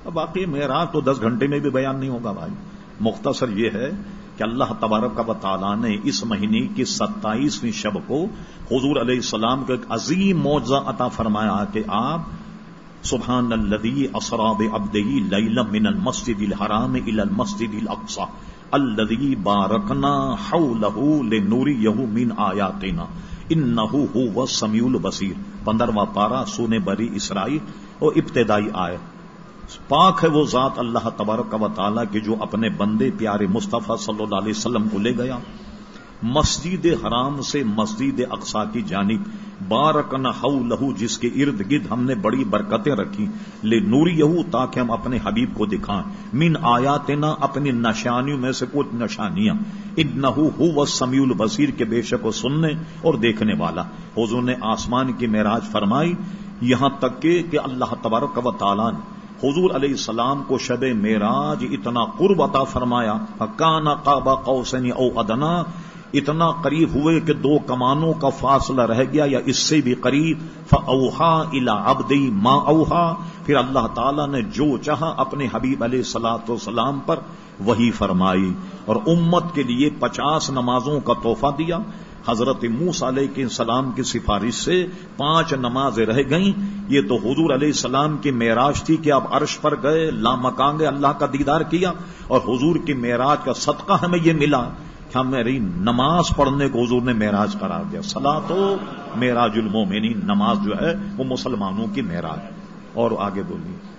اب باقی معراج تو 10 گھنٹے میں بھی بیان نہیں ہوگا بھائی. مختصر یہ ہے کہ اللہ تبارک و تعالیٰ نے اس مہینے کی 27ویں شب کو حضور علیہ السلام کو ایک عظیم معجزہ عطا فرمایا کہ آپ سبحان الذی اسری بعبدہ لیلا من المسجد الحرام الى المسجد الاقصی الذی بارکنا حولہ لنریہ من آیاتنا انہ ھو السمیع البصیر. 15واں پارہ سورہ بنی اسرائیل اور ابتدائی آیت. پاک ہے وہ ذات اللہ تبارک و تعالیٰ کے جو اپنے بندے پیارے مصطفیٰ صلی اللہ علیہ وسلم کو لے گیا مسجد حرام سے مسجد اقصیٰ کی جانب بارکنا حولہ جس کے ارد گرد ہم نے بڑی برکتیں رکھی لنریہ تاکہ ہم اپنے حبیب کو دکھائیں من آیاتنا اپنی نشانیوں میں سے کچھ نشانیاں انہ ھو السمیع البصیر کے بے شک و سننے اور دیکھنے والا. حضور نے آسمان کی معراج فرمائی یہاں تک کہ اللہ تبارک و تعالیٰ نے حضور علیہ السلام کو شب معراج اتنا قرب عطا فرمایا کان قاب قوسین او ادنا اتنا قریب ہوئے کہ 2 کمانوں کا فاصلہ رہ گیا یا اس سے بھی قریب. فاوحا الی عبدی ما اوحا پھر اللہ تعالیٰ نے جو چاہا اپنے حبیب علیہ الصلوۃ والسلام پر وہی فرمائی اور امت کے لیے 50 نمازوں کا تحفہ دیا. حضرت موسیٰ علیہ السلام کی سفارش سے 5 نمازیں رہ گئیں. یہ تو حضور علیہ السلام کی معراج تھی کہ آپ عرش پر گئے لامکان گئے اللہ کا دیدار کیا اور حضور کی معراج کا صدقہ ہمیں یہ ملا کہ ہماری نماز پڑھنے کو حضور نے معراج قرار دیا. صلاۃ معراج المومنین نماز جو ہے وہ مسلمانوں کی معراج. اور آگے بولیے.